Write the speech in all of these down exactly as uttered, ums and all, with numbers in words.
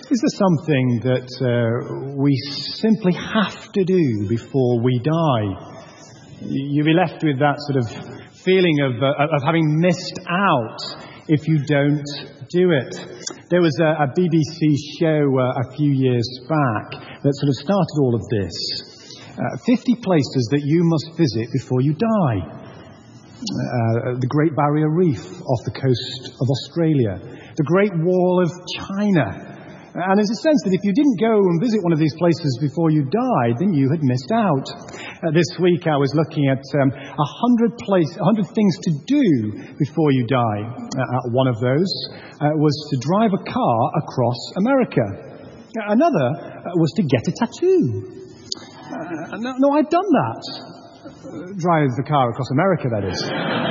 Is there something that uh, we simply have to do before we die? You'll be left with that sort of feeling of, uh, of having missed out if you don't do it. There was a, a B B C show uh, a few years back that sort of started all of this. Uh, fifty places that you must visit before you die. Uh, the Great Barrier Reef off the coast of Australia. The Great Wall of China. And there's a sense that if you didn't go and visit one of these places before you died, then you had missed out. Uh, this week I was looking at um, a hundred place, a hundred things to do before you die. Uh, one of those uh, was to drive a car across America. Uh, another uh, was to get a tattoo. Uh, no, no, I've done that. Uh, drive the car across America, that is.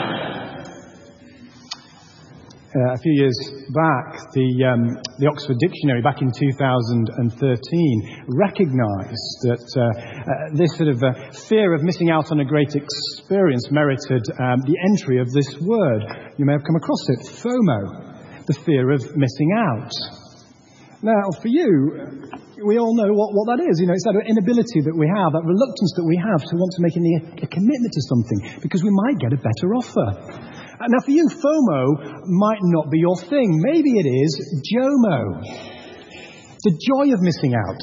Uh, a few years back, the um, the Oxford Dictionary, back in two thousand thirteen, recognised that uh, uh, this sort of uh, fear of missing out on a great experience merited um, the entry of this word. You may have come across it, FOMO, the fear of missing out. Now, for you, we all know what, what that is. You know, it's that inability that we have, that reluctance that we have to want to make any, a commitment to something because we might get a better offer. Now, for you, FOMO might not be your thing. Maybe it is JOMO, the joy of missing out.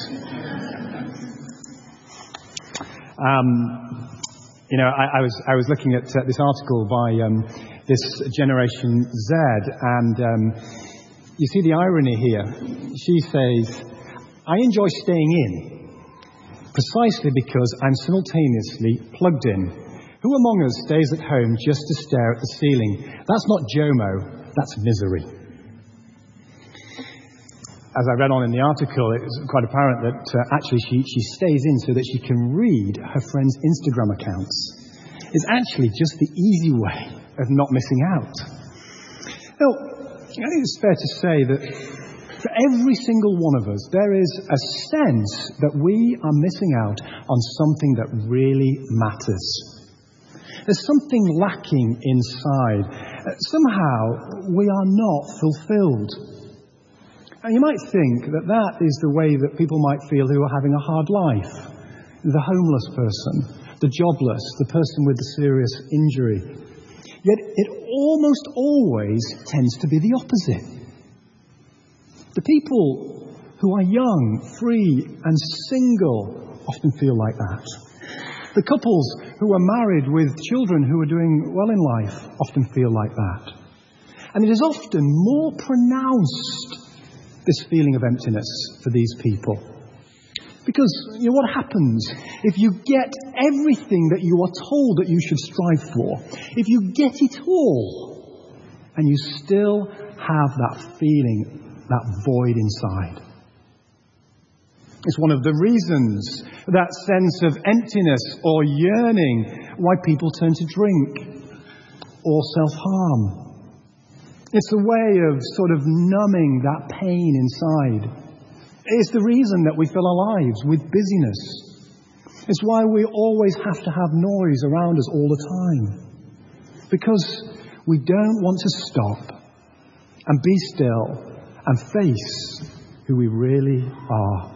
Um, you know, I, I was I was looking at uh, this article by um, this Generation Z, and um, you see the irony here. She says, "I enjoy staying in, precisely because I'm simultaneously plugged in. Who among us stays at home just to stare at the ceiling? That's not JOMO, that's misery." As I read on in the article, it was quite apparent that uh, actually she, she stays in so that she can read her friends' Instagram accounts. It's actually just the easy way of not missing out. Now, I think it's fair to say that for every single one of us, there is a sense that we are missing out on something that really matters. There's something lacking inside. Uh, somehow, we are not fulfilled. And you might think that that is the way that people might feel who are having a hard life. The homeless person, the jobless, the person with the serious injury. Yet it almost always tends to be the opposite. The people who are young, free, and single often feel like that. The couples who are married with children who are doing well in life often feel like that. And it is often more pronounced, this feeling of emptiness for these people. Because, you know, what happens if you get everything that you are told that you should strive for? If you get it all, and you still have that feeling, that void inside. It's one of the reasons, that sense of emptiness or yearning, why people turn to drink or self-harm. It's a way of sort of numbing that pain inside. It's the reason that we fill our lives with busyness. It's why we always have to have noise around us all the time. Because we don't want to stop and be still and face who we really are.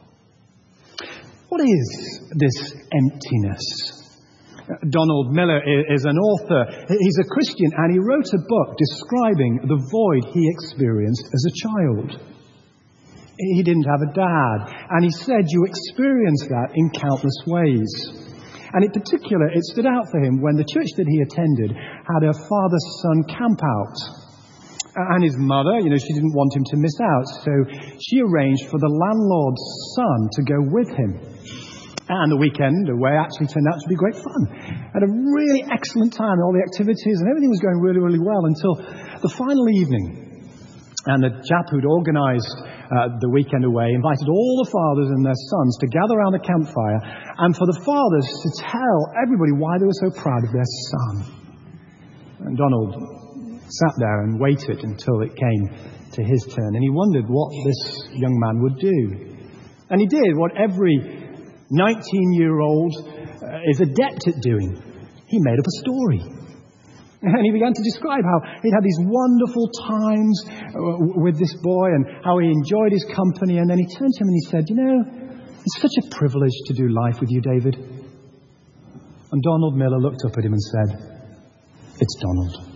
What is this emptiness? Donald Miller is an author. He's a Christian, and he wrote a book describing the void he experienced as a child. He didn't have a dad, and he said you experience that in countless ways. And in particular, it stood out for him when the church that he attended had a father-son camp out. And his mother, you know, she didn't want him to miss out, so she arranged for the landlord's son to go with him. And the weekend away actually turned out to be great fun. Had a really excellent time, all the activities, and everything was going really, really well until the final evening. And the chap who'd organised uh, the weekend away invited all the fathers and their sons to gather around the campfire, and for the fathers to tell everybody why they were so proud of their son. And Donald sat there and waited until it came to his turn, and he wondered what this young man would do. And he did what every nineteen-year-old uh, is adept at doing. He made up a story. And he began to describe how he'd had these wonderful times with this boy and how he enjoyed his company. And then he turned to him and he said, you know, it's such a privilege to do life with you, David. And Donald Miller looked up at him and said, it's Donald.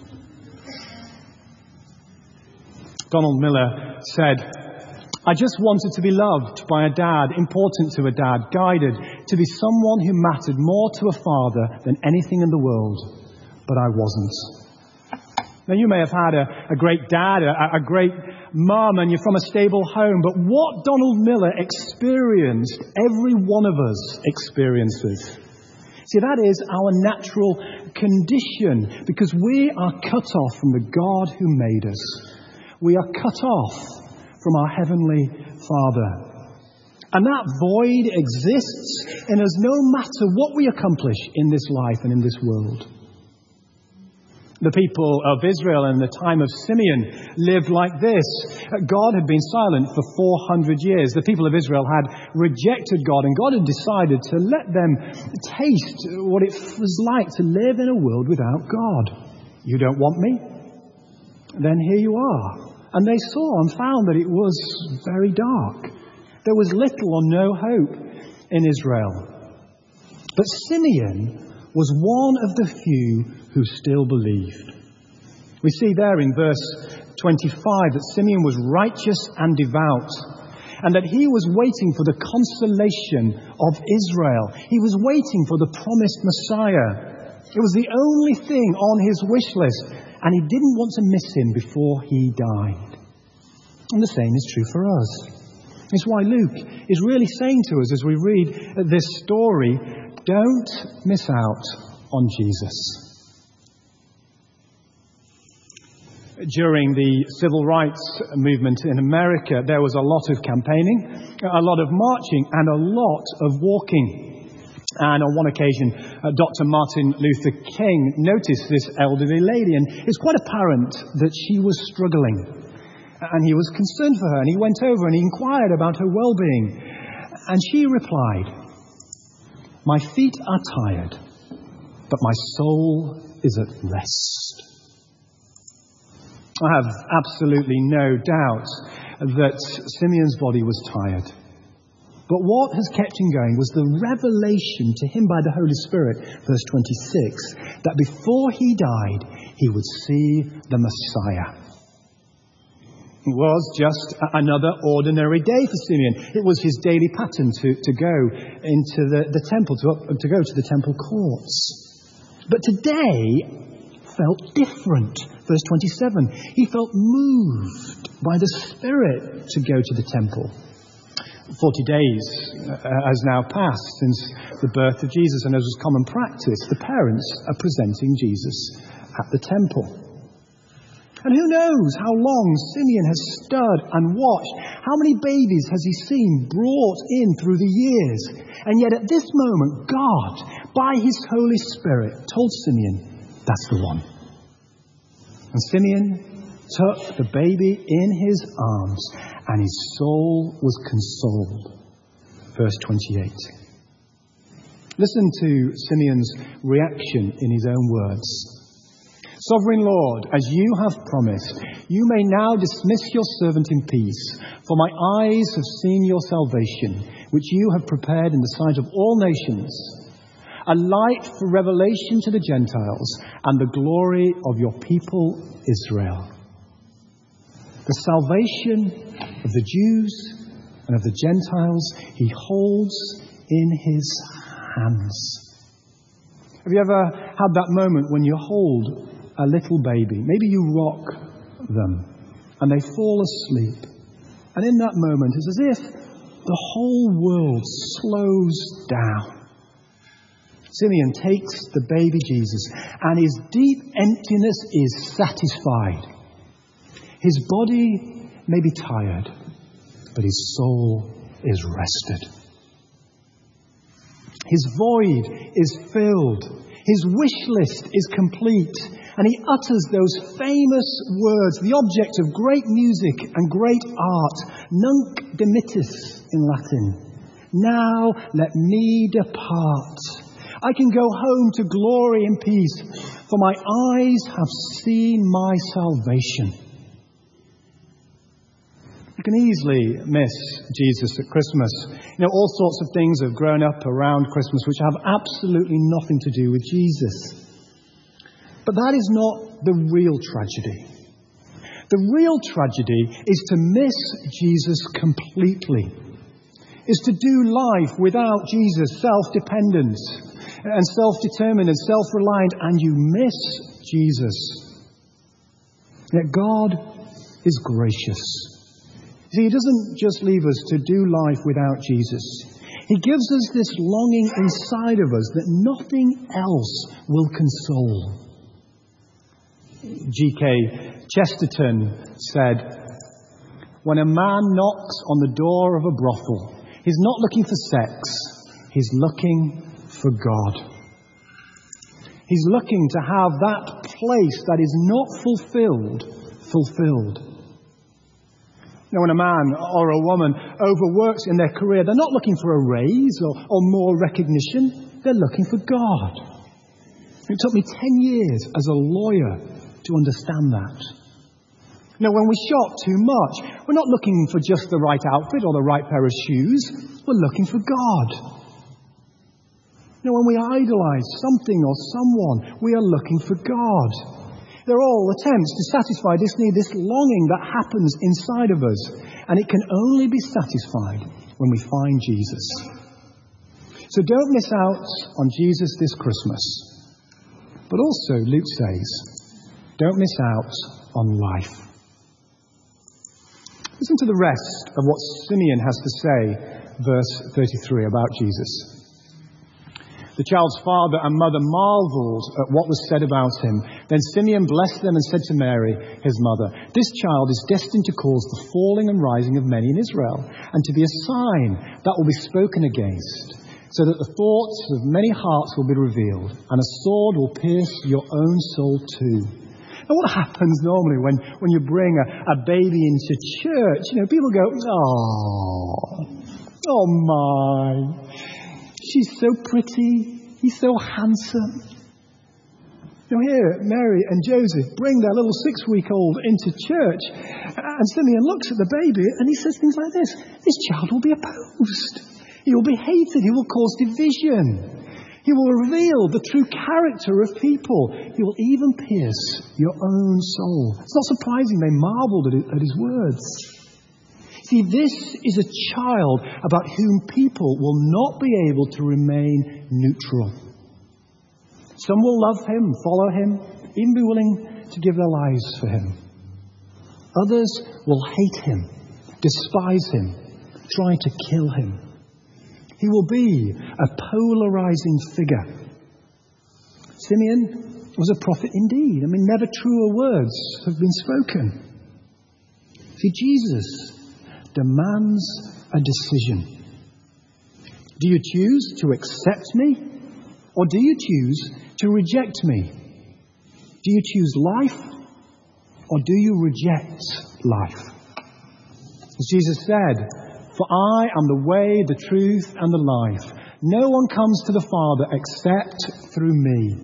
Donald Miller said, I just wanted to be loved by a dad, important to a dad, guided to be someone who mattered more to a father than anything in the world. But I wasn't. Now, you may have had a, a great dad, a, a great mum, and you're from a stable home, but what Donald Miller experienced, every one of us experiences. See, that is our natural condition, because we are cut off from the God who made us. We are cut off from our Heavenly Father. And that void exists in us no matter what we accomplish in this life and in this world. The people of Israel in the time of Simeon lived like this. God had been silent for four hundred years. The people of Israel had rejected God, and God had decided to let them taste what it was like to live in a world without God. You don't want me? Then here you are. And they saw and found that it was very dark. There was little or no hope in Israel. But Simeon was one of the few who still believed. We see there in verse twenty-five that Simeon was righteous and devout, and that he was waiting for the consolation of Israel. He was waiting for the promised Messiah. It was the only thing on his wish list, and he didn't want to miss him before he died. And the same is true for us. It's why Luke is really saying to us as we read this story, don't miss out on Jesus. During the civil rights movement in America, there was a lot of campaigning, a lot of marching, and a lot of walking. And on one occasion, uh, Doctor Martin Luther King noticed this elderly lady, and it's quite apparent that she was struggling. And he was concerned for her, and he went over and he inquired about her well-being. And she replied, "My feet are tired, but my soul is at rest." I have absolutely no doubt that Simeon's body was tired. But what has kept him going was the revelation to him by the Holy Spirit, verse twenty-six, that before he died, he would see the Messiah. It was just another ordinary day for Simeon. It was his daily pattern to, to go into the, the temple, to, to go to the temple courts. But today felt different. Verse twenty-seven, he felt moved by the Spirit to go to the temple. Forty days has now passed since the birth of Jesus, and as was common practice, the parents are presenting Jesus at the temple. And who knows how long Simeon has stood and watched. How many babies has he seen brought in through the years? And yet at this moment, God, by his Holy Spirit, told Simeon, that's the one. And Simeon took the baby in his arms, and his soul was consoled. Verse twenty-eight. Listen to Simeon's reaction in his own words. Sovereign Lord, as you have promised, you may now dismiss your servant in peace, for my eyes have seen your salvation, which you have prepared in the sight of all nations, a light for revelation to the Gentiles and the glory of your people Israel. The salvation of the Jews and of the Gentiles he holds in his hands. Have you ever had that moment when you hold a little baby? Maybe you rock them and they fall asleep. And in that moment, it's as if the whole world slows down. Simeon takes the baby Jesus, and his deep emptiness is satisfied. His body may be tired, but his soul is rested. His void is filled. His wish list is complete. And he utters those famous words, the object of great music and great art, Nunc dimittis in Latin. Now let me depart. I can go home to glory and peace, For my eyes have seen my salvation. You can easily miss Jesus at Christmas. You know, all sorts of things have grown up around Christmas which have absolutely nothing to do with Jesus. But that is not the real tragedy. The real tragedy is to miss Jesus completely. Is to do life without Jesus, self-dependent and self-determined and self-reliant, and you miss Jesus. Yet God is gracious. See, He doesn't just leave us to do life without Jesus. He gives us this longing inside of us that nothing else will console. G K Chesterton said, "When a man knocks on the door of a brothel, he's not looking for sex, he's looking for God. He's looking to have that place that is not fulfilled, fulfilled." You know, when a man or a woman overworks in their career, they're not looking for a raise or, or more recognition. They're looking for God. It took me ten years as a lawyer to understand that. You know, when we shop too much, we're not looking for just the right outfit or the right pair of shoes. We're looking for God. You know, when we idolize something or someone, we are looking for God. They're all attempts to satisfy this need, this longing that happens inside of us. And it can only be satisfied when we find Jesus. So don't miss out on Jesus this Christmas. But also, Luke says, don't miss out on life. Listen to the rest of what Simeon has to say, verse thirty-three, about Jesus. The child's father and mother marveled at what was said about him. Then Simeon blessed them and said to Mary, his mother, "This child is destined to cause the falling and rising of many in Israel, and to be a sign that will be spoken against, so that the thoughts of many hearts will be revealed, and a sword will pierce your own soul too." Now, what happens normally when, when you bring a, a baby into church? You know, people go, "Oh, oh my, she's so pretty, he's so handsome." Now here, Mary and Joseph bring their little six-week-old into church, and Simeon looks at the baby and he says things like this: "This child will be opposed. He will be hated. He will cause division. He will reveal the true character of people. He will even pierce your own soul." It's not surprising they marveled at, it, at his words. See, this is a child about whom people will not be able to remain neutral. Some will love him, follow him, even be willing to give their lives for him. Others will hate him, despise him, try to kill him. He will be a polarizing figure. Simeon was a prophet indeed. I mean, never truer words have been spoken. See, Jesus demands a decision. Do you choose to accept me, or do you choose to reject me? Do you choose life, or do you reject life? As Jesus said, "For I am the way, the truth, and the life. No one comes to the Father except through me."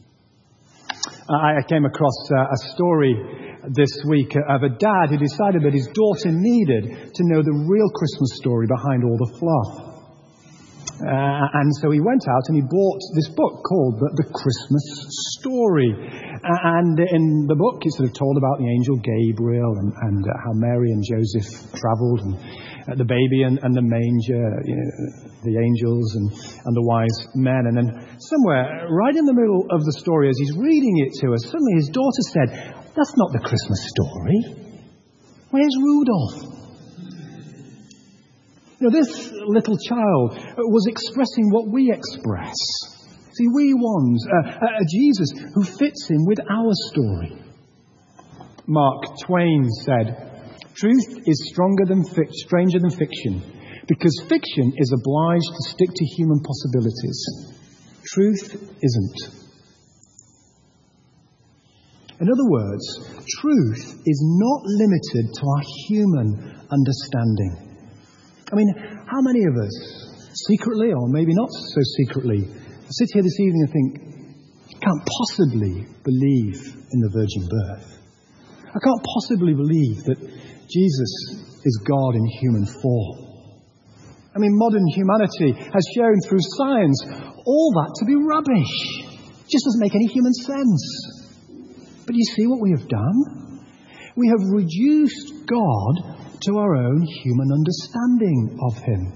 I came across a story this week of a dad who decided that his daughter needed to know the real Christmas story behind all the fluff. Uh, and so he went out and he bought this book called The, the Christmas Story. Uh, and in the book, it's sort of told about the angel Gabriel and, and uh, how Mary and Joseph travelled, and uh, the baby and, and the manger, you know, the angels and, and the wise men. And then somewhere right in the middle of the story, as he's reading it to us, suddenly his daughter said, "That's not the Christmas story. Where's Rudolph?" You know, this little child was expressing what we express. See, we want a, a Jesus who fits in with our story. Mark Twain said, "Truth is stronger than fic- stranger than fiction, because fiction is obliged to stick to human possibilities. Truth isn't." In other words, truth is not limited to our human understanding. I mean, how many of us, secretly or maybe not so secretly, sit here this evening and think, can't possibly believe in the virgin birth. I can't possibly believe that Jesus is God in human form. I mean, modern humanity has shown through science all that to be rubbish. It just doesn't make any human sense. But you see what we have done? We have reduced God to our own human understanding of him.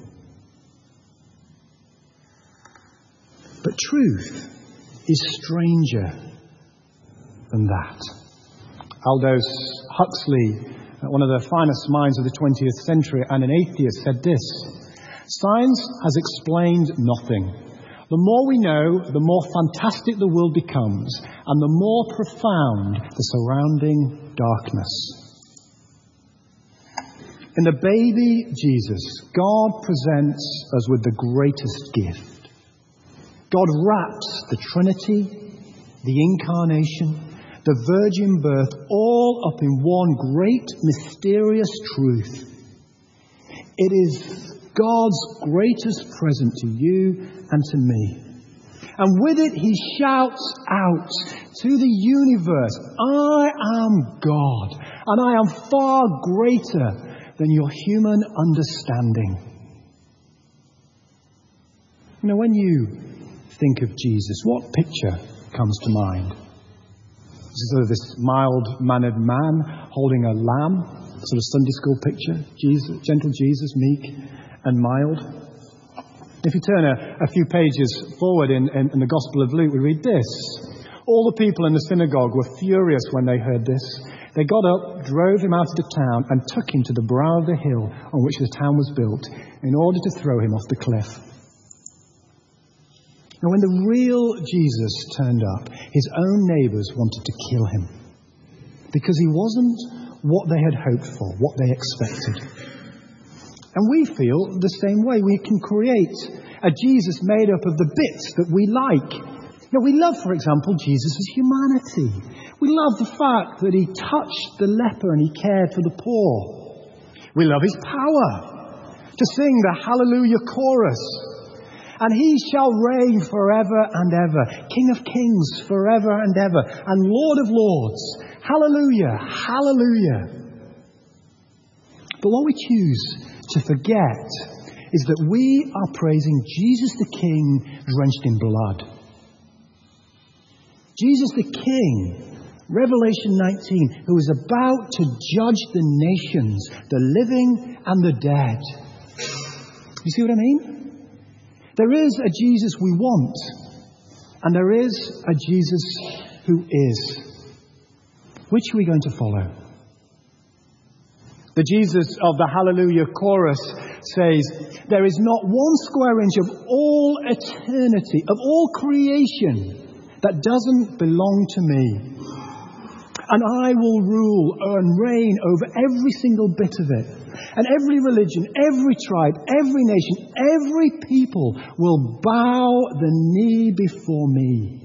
But truth is stranger than that. Aldous Huxley, one of the finest minds of the twentieth century and an atheist, said this: "Science has explained nothing. The more we know, the more fantastic the world becomes, and the more profound the surrounding darkness." In the baby Jesus, God presents us with the greatest gift. God wraps the Trinity, the Incarnation, the virgin birth, all up in one great mysterious truth. It is God's greatest present to you and to me. And with it he shouts out to the universe, "I am God, and I am far greater than your human understanding." You know, when you think of Jesus, what picture comes to mind? Is it sort of this mild-mannered man holding a lamb, sort of Sunday school picture? Jesus, gentle Jesus, meek and mild. If you turn a, a few pages forward in, in, in the Gospel of Luke, we read this: "All the people in the synagogue were furious when they heard this. They got up, drove him out of the town, and took him to the brow of the hill on which the town was built, in order to throw him off the cliff." Now, when the real Jesus turned up, his own neighbours wanted to kill him, because he wasn't what they had hoped for, what they expected. And we feel the same way. We can create a Jesus made up of the bits that we like. Now, we love, for example, Jesus' humanity. We love the fact that he touched the leper and he cared for the poor. We love his power to sing the Hallelujah chorus. "And he shall reign forever and ever, King of kings forever and ever, and Lord of lords. Hallelujah, hallelujah." But what we choose to forget is that we are praising Jesus the King drenched in blood. Jesus the King, Revelation nineteen, who is about to judge the nations, the living and the dead. You see what I mean? There is a Jesus we want, and there is a Jesus who is. Which are we going to follow? The Jesus of the Hallelujah chorus says, "There is not one square inch of all eternity, of all creation, that doesn't belong to me. And I will rule and reign over every single bit of it. And every religion, every tribe, every nation, every people will bow the knee before me."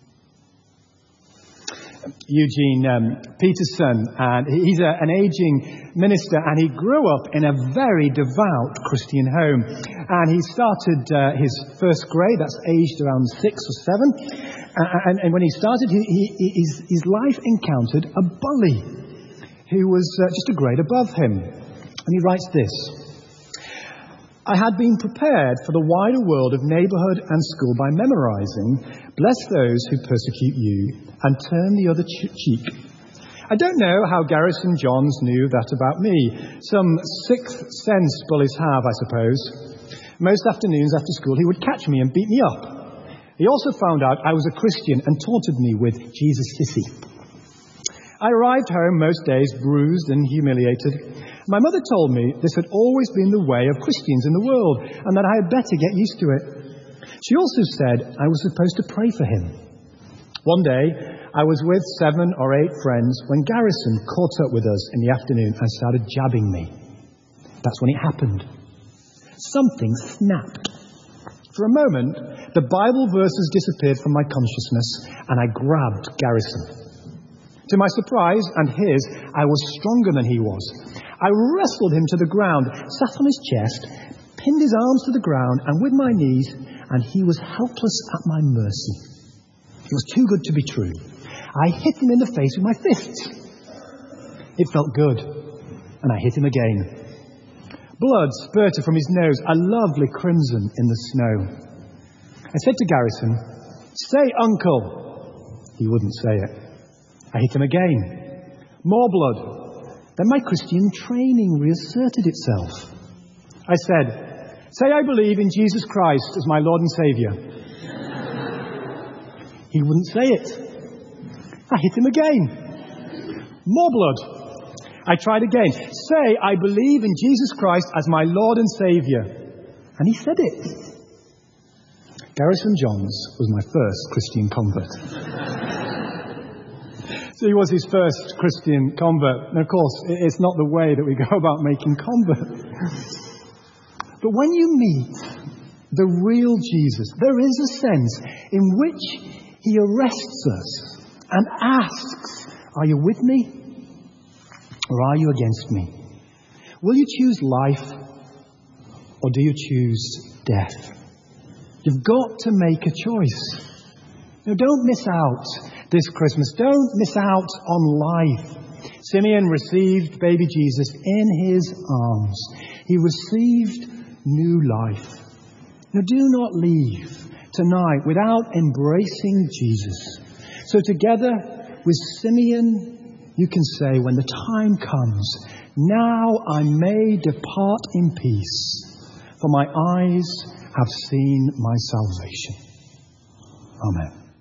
Eugene um, Peterson, and he's a, an aging minister, and he grew up in a very devout Christian home. And he started uh, his first grade, that's aged around six or seven. Uh, and, and when he started, he, he, his, his life encountered a bully who was uh, just a grade above him. And he writes this: "I had been prepared for the wider world of neighbourhood and school by memorising, 'Bless those who persecute you, and turn the other ch- cheek.' I don't know how Garrison Johns knew that about me. Some sixth sense bullies have, I suppose. Most afternoons after school he would catch me and beat me up. He also found out I was a Christian and taunted me with Jesus sissy. I arrived home most days bruised and humiliated. My mother told me this had always been the way of Christians in the world, and that I had better get used to it. She also said I was supposed to pray for him. One day, I was with seven or eight friends when Garrison caught up with us in the afternoon and started jabbing me. That's when it happened. Something snapped. For a moment, the Bible verses disappeared from my consciousness, and I grabbed Garrison. To my surprise and his, I was stronger than he was. I wrestled him to the ground, sat on his chest, pinned his arms to the ground and with my knees, and he was helpless at my mercy. It was too good to be true. I hit him in the face with my fist. It felt good, and I hit him again. Blood spurted from his nose, a lovely crimson in the snow. I said to Garrison, "Say, Uncle." He wouldn't say it. I hit him again. More blood. Then my Christian training reasserted itself. I said, "Say I believe in Jesus Christ as my Lord and Saviour." He wouldn't say it. I hit him again. More blood. I tried again. "Say, I believe in Jesus Christ as my Lord and Saviour." And he said it. Garrison Johns was my first Christian convert. So he was his first Christian convert. And of course, it's not the way that we go about making converts. But when you meet the real Jesus, there is a sense in which he arrests us and asks, "Are you with me? Or are you against me? Will you choose life, or do you choose death?" You've got to make a choice. Now, don't miss out this Christmas. Don't miss out on life. Simeon received baby Jesus in his arms. He received new life. Now, do not leave tonight without embracing Jesus. So together with Simeon, you can say, when the time comes, "Now I may depart in peace, for my eyes have seen my salvation." Amen.